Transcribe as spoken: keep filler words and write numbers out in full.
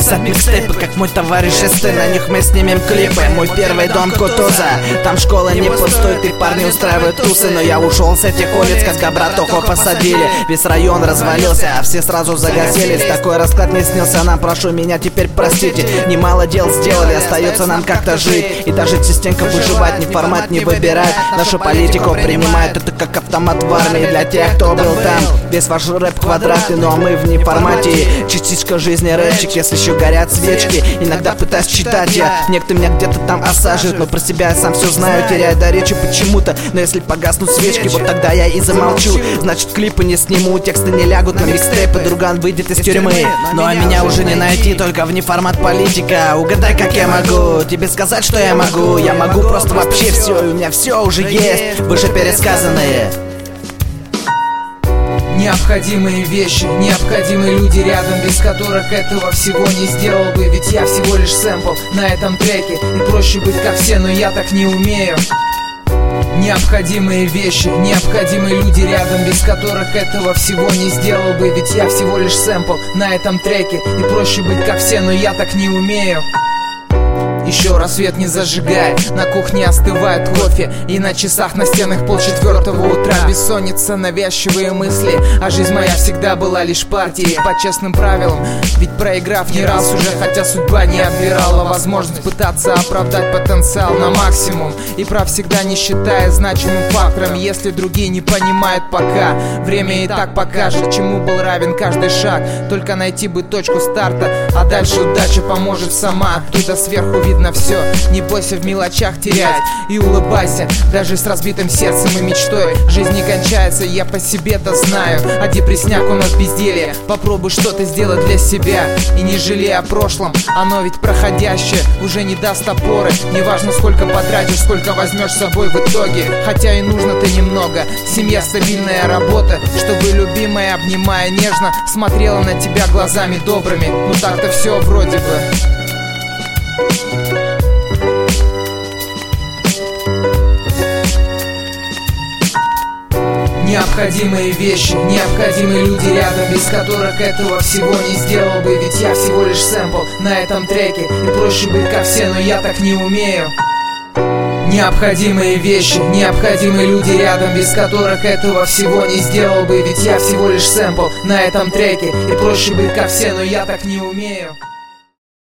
писать микстейпы, как мой товарищ Эсте, на них мы снимем клипы. Мой первый дом Кутуза, там школа не пустует и парни устраивают тусы. Но я ушел с этих улиц, когда братуху посадили. Весь район развалился, а все сразу загасились. Такой расклад не снился нам, прошу меня теперь простите. Немало дел сделали, остается нам как-то жить. И даже частенько выживать, ни формат не выбирать. Нашу политику принимают, это как автомат в армии. Для тех, кто был там, весь ваш рэп квадратный, ну а мы в неформате. Частичка жизни рэпчик, если еще горят свечки. Иногда пытаюсь читать я, некто меня где-то там осаживает, но про себя я сам все знаю, теряю до речи почему-то. Но если погаснут свечки, вот тогда я и замолчу. Значит клипы не сниму, тексты не лягут на микстейпы, друган выйдет из тюрьмы. Ну а меня уже не найти, только вне формат политика. Угадай, как я могу тебе сказать, что я могу. Я могу просто вообще все, и у меня все уже есть, вышепересказанные. Необходимые вещи, необходимые люди рядом, без которых этого всего не сделал бы. Ведь я всего лишь сэмпл на этом треке, и проще быть как все, но я так не умею. Необходимые вещи, необходимые люди рядом, без которых этого всего не сделал бы. Ведь я всего лишь сэмпл на этом треке, и проще быть как все, но я так не умею. Еще рассвет не зажигай, на кухне остывает кофе, и на часах на стенах полчетвертого утра. Бессонница, навязчивые мысли, а жизнь моя всегда была лишь партией по честным правилам. Ведь проиграв не раз уже, хотя судьба не отбирала возможность пытаться оправдать потенциал на максимум. И прав всегда не считая значимым фактором, если другие не понимают пока. Время и так покажет, чему был равен каждый шаг. Только найти бы точку старта, а дальше удача поможет сама. Оттуда сверху видно на все, не бойся в мелочах терять и улыбайся, даже с разбитым сердцем и мечтой. Жизнь не кончается, я по себе-то знаю, а депресняк у нас безделье. Попробуй что-то сделать для себя и не жалей о прошлом, оно ведь проходящее, уже не даст опоры. Неважно сколько потратишь, сколько возьмешь с собой в итоге, хотя и нужно-то немного. Семья, стабильная работа, чтобы любимая, обнимая нежно, смотрела на тебя глазами добрыми. Ну так-то все вроде бы. Необходимые вещи, необходимые люди рядом, без которых этого всего не сделал бы. Ведь я всего лишь сэмпл на этом треке, и проще быть как все, но я так не умею. Необходимые вещи, необходимые люди рядом, без которых этого всего не сделал бы. Ведь я всего лишь сэмпл на этом треке, и проще быть как все, но я так не умею.